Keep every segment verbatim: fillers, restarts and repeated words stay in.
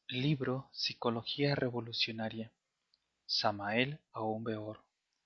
Libro Psicología Revolucionaria. Samael Aun-Weor.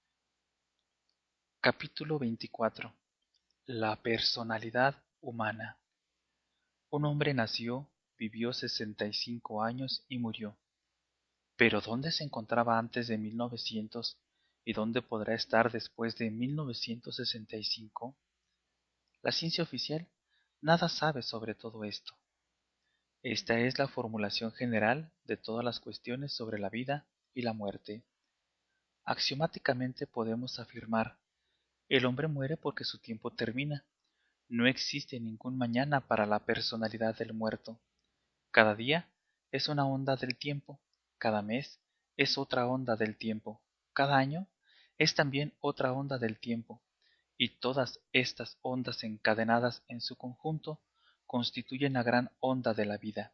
Capítulo veinticuatro. La personalidad humana. Un hombre nació, vivió sesenta y cinco años y murió. Pero ¿dónde se encontraba antes de mil novecientos y dónde podrá estar después de mil novecientos sesenta y cinco? La ciencia oficial nada sabe sobre todo esto. Esta es la formulación general de todas las cuestiones sobre la vida y la muerte. Axiomáticamente podemos afirmar: el hombre muere porque su tiempo termina. No existe ningún mañana para la personalidad del muerto. Cada día es una onda del tiempo, cada mes es otra onda del tiempo, cada año es también otra onda del tiempo, y todas estas ondas encadenadas en su conjunto constituyen la gran onda de la vida.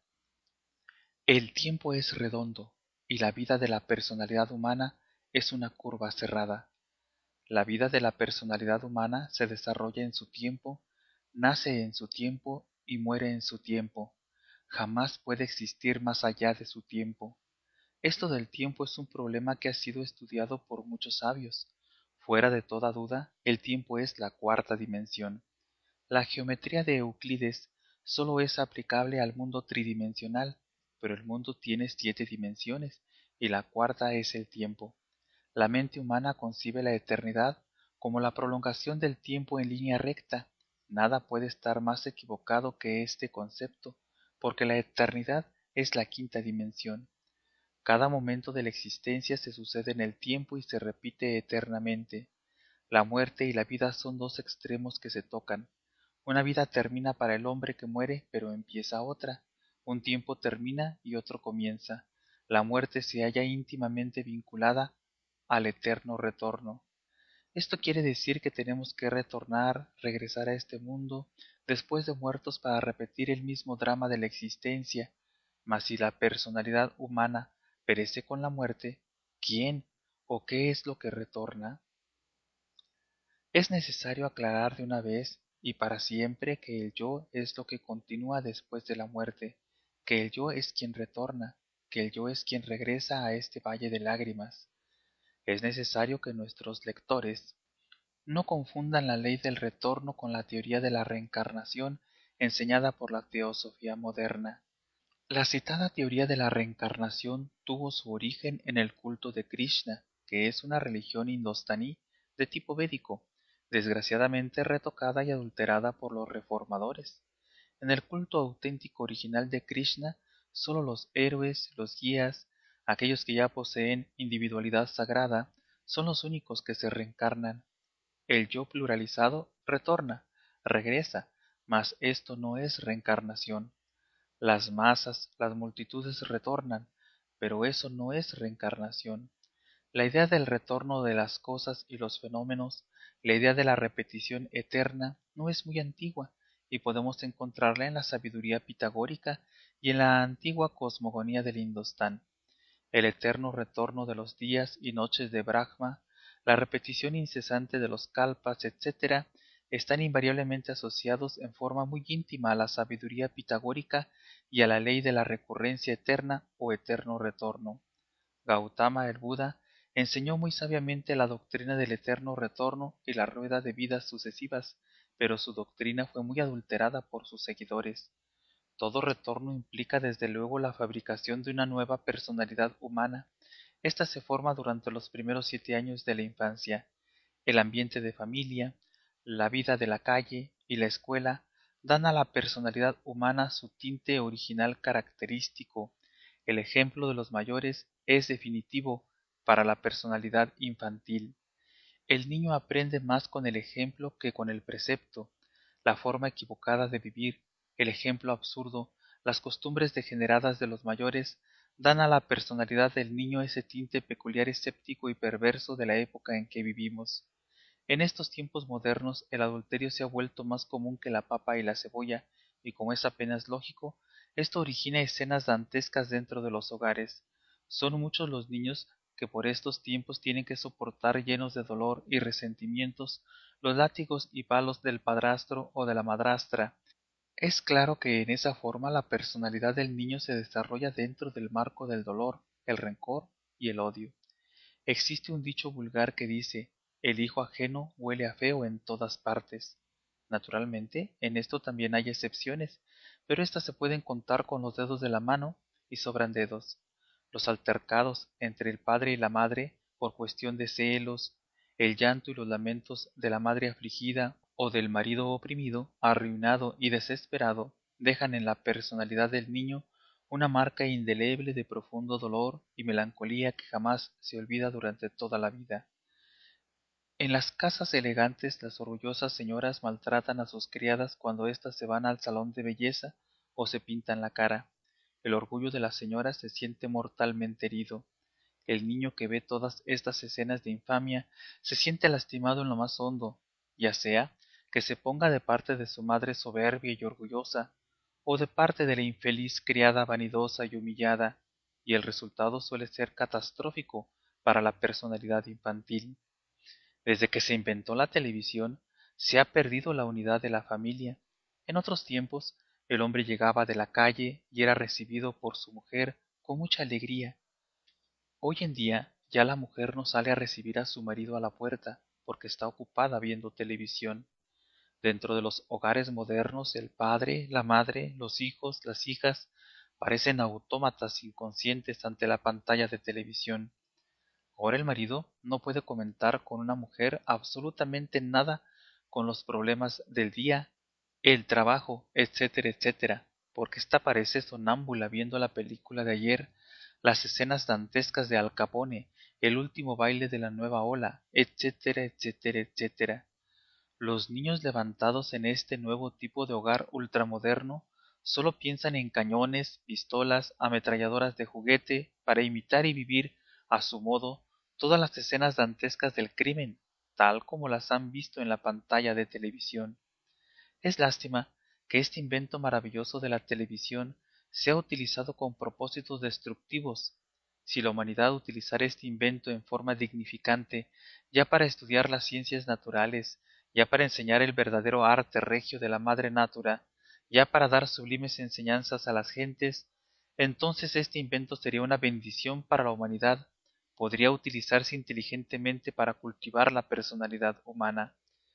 El tiempo es redondo, y la vida de la personalidad humana es una curva cerrada. La vida de la personalidad humana se desarrolla en su tiempo, nace en su tiempo y muere en su tiempo. Jamás puede existir más allá de su tiempo. Esto del tiempo es un problema que ha sido estudiado por muchos sabios. Fuera de toda duda, el tiempo es la cuarta dimensión. La geometría de Euclides solo es aplicable al mundo tridimensional, pero el mundo tiene siete dimensiones y la cuarta es el tiempo. La mente humana concibe la eternidad como la prolongación del tiempo en línea recta. Nada puede estar más equivocado que este concepto, porque la eternidad es la quinta dimensión. Cada momento de la existencia se sucede en el tiempo y se repite eternamente. La muerte y la vida son dos extremos que se tocan. Una vida termina para el hombre que muere, pero empieza otra. Un tiempo termina y otro comienza. La muerte se halla íntimamente vinculada al eterno retorno. Esto quiere decir que tenemos que retornar, regresar a este mundo, después de muertos para repetir el mismo drama de la existencia. Mas si la personalidad humana perece con la muerte, ¿quién o qué es lo que retorna? Es necesario aclarar de una vez y para siempre que el yo es lo que continúa después de la muerte, que el yo es quien retorna, que el yo es quien regresa a este valle de lágrimas. Es necesario que nuestros lectores no confundan la ley del retorno con la teoría de la reencarnación enseñada por la teosofía moderna. La citada teoría de la reencarnación tuvo su origen en el culto de Krishna, que es una religión indostaní de tipo védico, desgraciadamente retocada y adulterada por los reformadores. En el culto auténtico original de Krishna, sólo los héroes, los guías, aquellos que ya poseen individualidad sagrada, son los únicos que se reencarnan. El yo pluralizado retorna, regresa, mas esto no es reencarnación. Las masas, las multitudes retornan, pero eso no es reencarnación. La idea del retorno de las cosas y los fenómenos, la idea de la repetición eterna, no es muy antigua, y podemos encontrarla en la sabiduría pitagórica y en la antigua cosmogonía del Indostán. El eterno retorno de los días y noches de Brahma, la repetición incesante de los kalpas, etcétera, están invariablemente asociados en forma muy íntima a la sabiduría pitagórica y a la ley de la recurrencia eterna o eterno retorno. Gautama el Buda enseñó muy sabiamente la doctrina del eterno retorno y la rueda de vidas sucesivas, pero su doctrina fue muy adulterada por sus seguidores. Todo retorno implica desde luego la fabricación de una nueva personalidad humana. Esta se forma durante los primeros siete años de la infancia. El ambiente de familia, la vida de la calle y la escuela dan a la personalidad humana su tinte original característico. El ejemplo de los mayores es definitivo para la personalidad infantil. El niño aprende más con el ejemplo que con el precepto. La forma equivocada de vivir, el ejemplo absurdo, las costumbres degeneradas de los mayores dan a la personalidad del niño ese tinte peculiar escéptico y perverso de la época en que vivimos. En estos tiempos modernos el adulterio se ha vuelto más común que la papa y la cebolla, y como es apenas lógico, esto origina escenas dantescas dentro de los hogares. Son muchos los niños que por estos tiempos tienen que soportar llenos de dolor y resentimientos los látigos y palos del padrastro o de la madrastra, Es claro que en esa forma la personalidad del niño se desarrolla dentro del marco del dolor, el rencor y el odio. Existe un dicho vulgar que dice, el hijo ajeno huele a feo en todas partes. Naturalmente, en esto también hay excepciones, pero éstas se pueden contar con los dedos de la mano y sobran dedos. Los altercados entre el padre y la madre por cuestión de celos, el llanto y los lamentos de la madre afligida o del marido oprimido, arruinado y desesperado, dejan en la personalidad del niño una marca indeleble de profundo dolor y melancolía que jamás se olvida durante toda la vida. En las casas elegantes las orgullosas señoras maltratan a sus criadas cuando éstas se van al salón de belleza o se pintan la cara. El orgullo de las señoras se siente mortalmente herido. El niño que ve todas estas escenas de infamia se siente lastimado en lo más hondo, ya sea que se ponga de parte de su madre soberbia y orgullosa, o de parte de la infeliz criada vanidosa y humillada, y el resultado suele ser catastrófico para la personalidad infantil. Desde que se inventó la televisión, se ha perdido la unidad de la familia. En otros tiempos, el hombre llegaba de la calle y era recibido por su mujer con mucha alegría. Hoy en día ya la mujer no sale a recibir a su marido a la puerta porque está ocupada viendo televisión. Dentro de los hogares modernos el padre, la madre, los hijos, las hijas parecen autómatas inconscientes ante la pantalla de televisión. Ahora el marido no puede comentar con una mujer absolutamente nada con los problemas del día, el trabajo, etcétera, etcétera, porque ésta parece sonámbula viendo la película de ayer, las escenas dantescas de Al Capone, el último baile de la nueva ola, etcétera, etcétera, etcétera. Los niños levantados en este nuevo tipo de hogar ultramoderno solo piensan en cañones, pistolas, ametralladoras de juguete para imitar y vivir a su modo todas las escenas dantescas del crimen, tal como las han visto en la pantalla de televisión. Es lástima que este invento maravilloso de la televisión sea utilizado con propósitos destructivos. Si la humanidad utilizara este invento en forma dignificante, ya para estudiar las ciencias naturales, ya para enseñar el verdadero arte regio de la madre natura, ya para dar sublimes enseñanzas a las gentes, entonces este invento sería una bendición para la humanidad, podría utilizarse inteligentemente para cultivar la personalidad humana.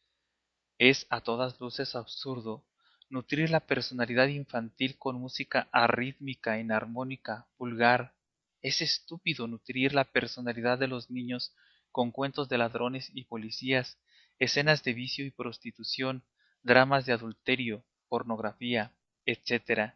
Es a todas luces absurdo nutrir la personalidad infantil con música arrítmica, inarmónica, vulgar. Es estúpido nutrir la personalidad de los niños con cuentos de ladrones y policías, escenas de vicio y prostitución, dramas de adulterio, pornografía, etcétera.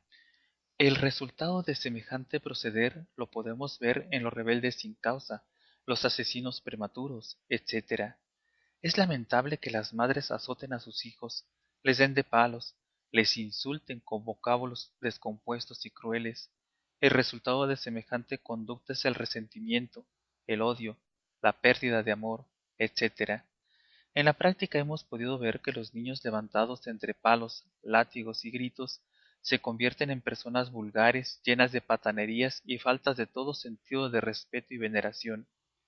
El resultado de semejante proceder lo podemos ver en los rebeldes sin causa, los asesinos prematuros, etcétera. Es lamentable que las madres azoten a sus hijos, les den de palos, les insulten con vocablos descompuestos y crueles. El resultado de semejante conducta es el resentimiento, el odio, la pérdida de amor, etcétera. En la práctica hemos podido ver que los niños levantados entre palos, látigos y gritos se convierten en personas vulgares, llenas de patanerías y faltas de todo sentido de respeto y veneración.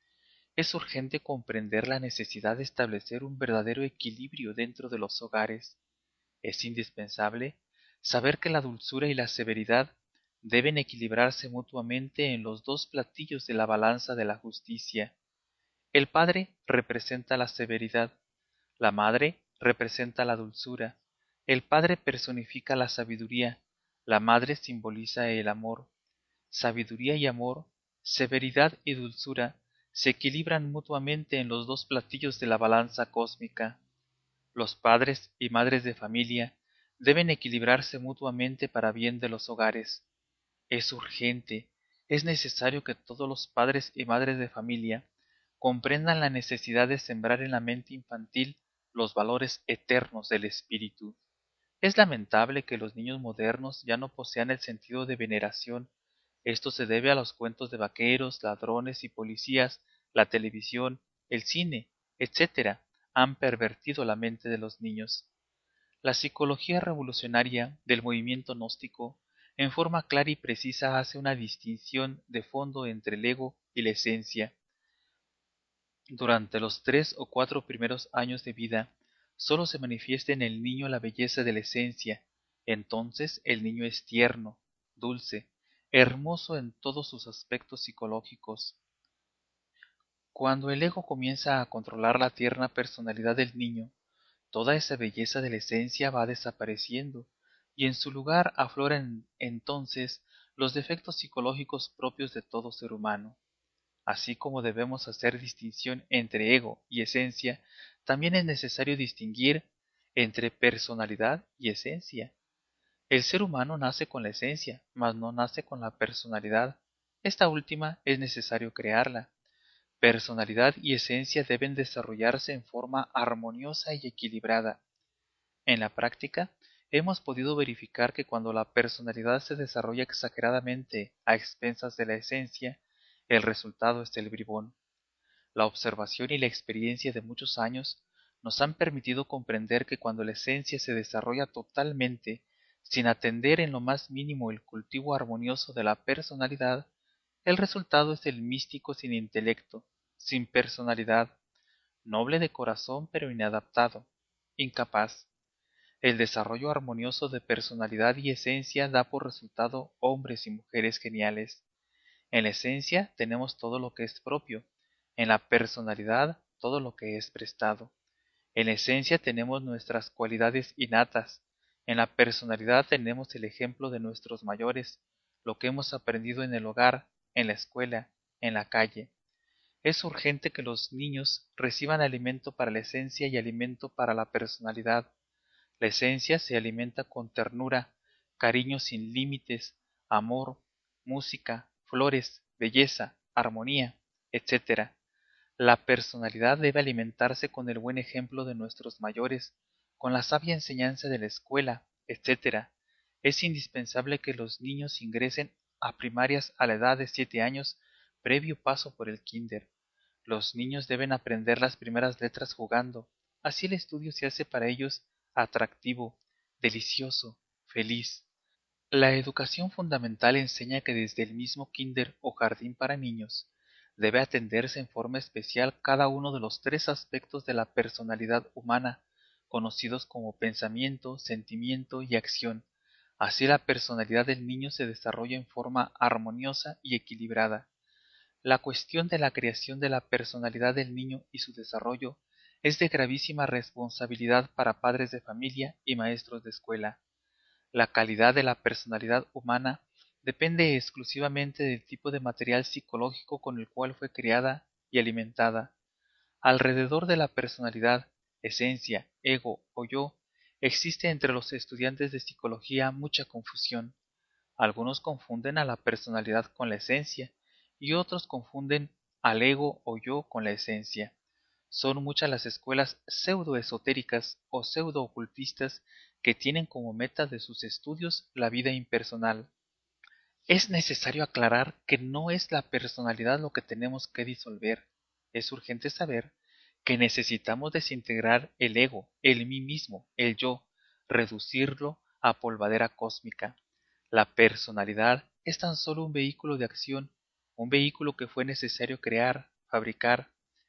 Es urgente comprender la necesidad de establecer un verdadero equilibrio dentro de los hogares. Es indispensable saber que la dulzura y la severidad deben equilibrarse mutuamente en los dos platillos de la balanza de la justicia. El padre representa la severidad, la madre representa la dulzura, el padre personifica la sabiduría, la madre simboliza el amor. Sabiduría y amor, severidad y dulzura se equilibran mutuamente en los dos platillos de la balanza cósmica. Los padres y madres de familia deben equilibrarse mutuamente para bien de los hogares. Es urgente, es necesario que todos los padres y madres de familia comprendan la necesidad de sembrar en la mente infantil los valores eternos del espíritu. Es lamentable que los niños modernos ya no posean el sentido de veneración. Esto se debe a los cuentos de vaqueros, ladrones y policías, la televisión, el cine, etcétera. Han pervertido la mente de los niños. La psicología revolucionaria del movimiento gnóstico en forma clara y precisa hace una distinción de fondo entre el ego y la esencia. Durante los tres o cuatro primeros años de vida, sólo se manifiesta en el niño la belleza de la esencia, Entonces el niño es tierno, dulce, hermoso en todos sus aspectos psicológicos. Cuando el ego comienza a controlar la tierna personalidad del niño, toda esa belleza de la esencia va desapareciendo, y en su lugar afloran entonces los defectos psicológicos propios de todo ser humano. Así como debemos hacer distinción entre ego y esencia, también es necesario distinguir entre personalidad y esencia. El ser humano nace con la esencia, mas no nace con la personalidad. Esta última es necesario crearla. Personalidad y esencia deben desarrollarse en forma armoniosa y equilibrada. En la práctica, hemos podido verificar que cuando la personalidad se desarrolla exageradamente a expensas de la esencia, el resultado es el bribón. La observación y la experiencia de muchos años nos han permitido comprender que cuando la esencia se desarrolla totalmente, sin atender en lo más mínimo el cultivo armonioso de la personalidad, el resultado es el místico sin intelecto, sin personalidad, noble de corazón pero inadaptado, incapaz. El desarrollo armonioso de personalidad y esencia da por resultado hombres y mujeres geniales. En la esencia tenemos todo lo que es propio, en la personalidad todo lo que es prestado. En la esencia tenemos nuestras cualidades innatas, en la personalidad tenemos el ejemplo de nuestros mayores, lo que hemos aprendido en el hogar, en la escuela, en la calle. Es urgente que los niños reciban alimento para la esencia y alimento para la personalidad. La esencia se alimenta con ternura, cariño sin límites, amor, música, flores, belleza, armonía, etcétera. La personalidad debe alimentarse con el buen ejemplo de nuestros mayores, con la sabia enseñanza de la escuela, etcétera. Es indispensable que los niños ingresen a primarias a la edad de siete años, previo paso por el kinder. Los niños deben aprender las primeras letras jugando, así el estudio se hace para ellos atractivo, delicioso, feliz. La educación fundamental enseña que desde el mismo kinder o jardín para niños debe atenderse en forma especial cada uno de los tres aspectos de la personalidad humana, conocidos como pensamiento, sentimiento y acción. Así la personalidad del niño se desarrolla en forma armoniosa y equilibrada. La cuestión de la creación de la personalidad del niño y su desarrollo es de gravísima responsabilidad para padres de familia y maestros de escuela. La calidad de la personalidad humana depende exclusivamente del tipo de material psicológico con el cual fue creada y alimentada. Alrededor de la personalidad, esencia, ego o yo, existe entre los estudiantes de psicología mucha confusión. Algunos confunden a la personalidad con la esencia y otros confunden al ego o yo con la esencia. Son muchas las escuelas pseudo-esotéricas o pseudo-ocultistas que tienen como meta de sus estudios la vida impersonal. Es necesario aclarar que no es la personalidad lo que tenemos que disolver. Es urgente saber que necesitamos desintegrar el ego, el mí mismo, el yo, reducirlo a polvadera cósmica. La personalidad es tan solo un vehículo de acción, un vehículo que fue necesario crear, fabricar.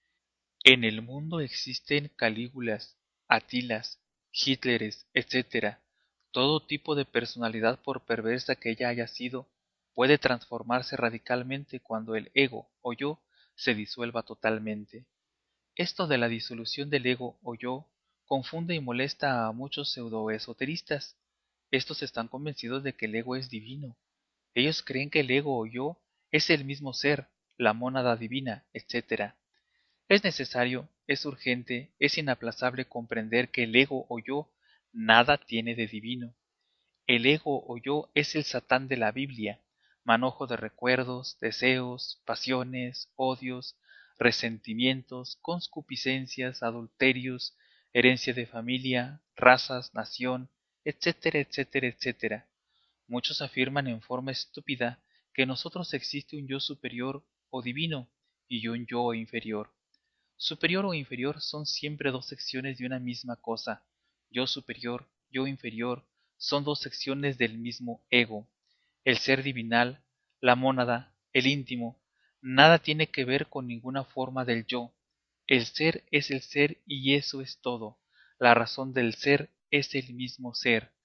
En el mundo existen Calígulas, Atilas, Hitleres, etcétera. Todo tipo de personalidad, por perversa que ella haya sido, puede transformarse radicalmente cuando el ego o yo se disuelva totalmente. Esto de la disolución del ego o yo confunde y molesta a muchos pseudoesoteristas. Estos están convencidos de que el ego es divino. Ellos creen que el ego o yo es el mismo ser, la mónada divina, etcétera. Es necesario, es urgente, es inaplazable comprender que el ego o yo nada tiene de divino. El ego o yo es el Satán de la Biblia, manojo de recuerdos, deseos, pasiones, odios, resentimientos, concupiscencias, adulterios, herencia de familia, razas, nación, etcétera, etcétera, etcétera. Muchos afirman en forma estúpida que en nosotros existe un yo superior o divino y un yo inferior. Superior o inferior son siempre dos secciones de una misma cosa. Yo superior, yo inferior, son dos secciones del mismo ego. El ser divinal, la mónada, el íntimo, nada tiene que ver con ninguna forma del yo. El ser es el ser y eso es todo. La razón del ser es el mismo ser.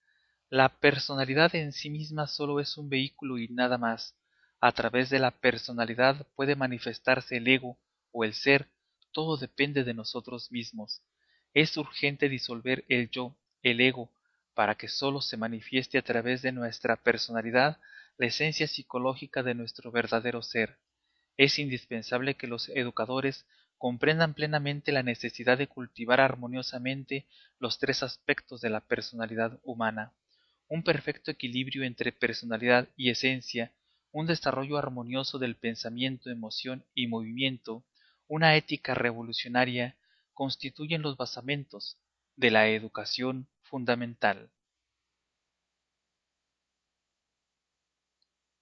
La personalidad en sí misma solo es un vehículo y nada más. A través de la personalidad puede manifestarse el ego o el ser, todo depende de nosotros mismos. Es urgente disolver el yo, el ego, para que solo se manifieste a través de nuestra personalidad la esencia psicológica de nuestro verdadero ser. Es indispensable que los educadores comprendan plenamente la necesidad de cultivar armoniosamente los tres aspectos de la personalidad humana: un perfecto equilibrio entre personalidad y esencia, un desarrollo armonioso del pensamiento, emoción y movimiento, una ética revolucionaria, constituyen los basamentos de la educación fundamental.